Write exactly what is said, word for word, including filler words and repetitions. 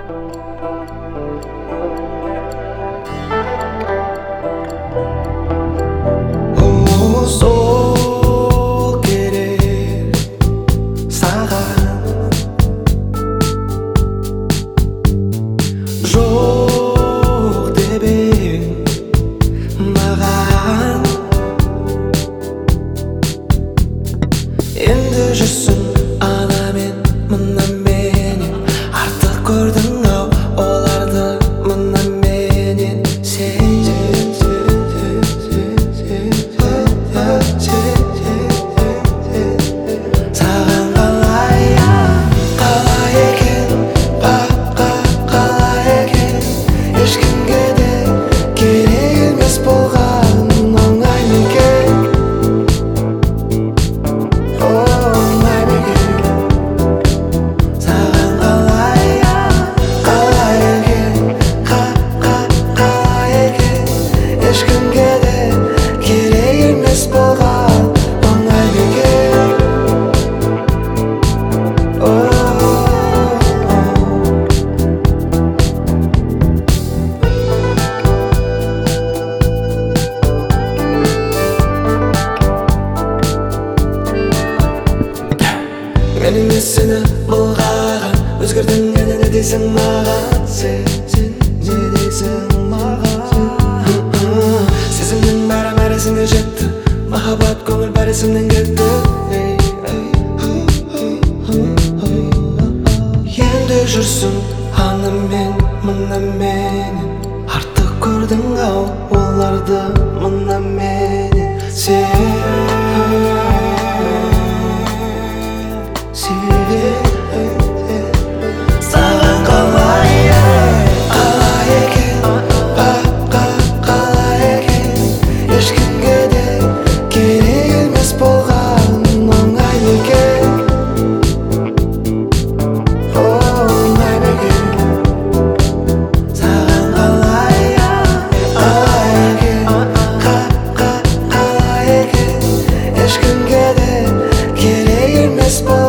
Сол керек саған, жоқ деп ең маған. Енді жүрсің ана мен мына менен, артық көрдің ау оларды мына менен. Сен саған қалай, қалай екен, баққа қалай екен, ешкімге де керек емес болған оңай ма екен, оңай ма екен. Саған қалай, қалай екен, қа-қа қалай екен, ешкімге де керек емес болған оңай ма екен. Мен емес сені былғаған, өзгердің енді не дейсің маған, сен, сен не дейсің маған. Сезімнің бәрі бәрі есіңе жетті, махаббат көңіл бәрі есімнен кетті. Енді жүрсің ана мен мына менен, артық көрдің ау оларды мына менен. Сен саған қалай, қалай екен, баққа қалай екен, ешкімге де керек емес болған оңай ма екен, оңай ма екен. Саған қалай, қалай екен, қа-қа қалай екен, ешкімге де керек емес болған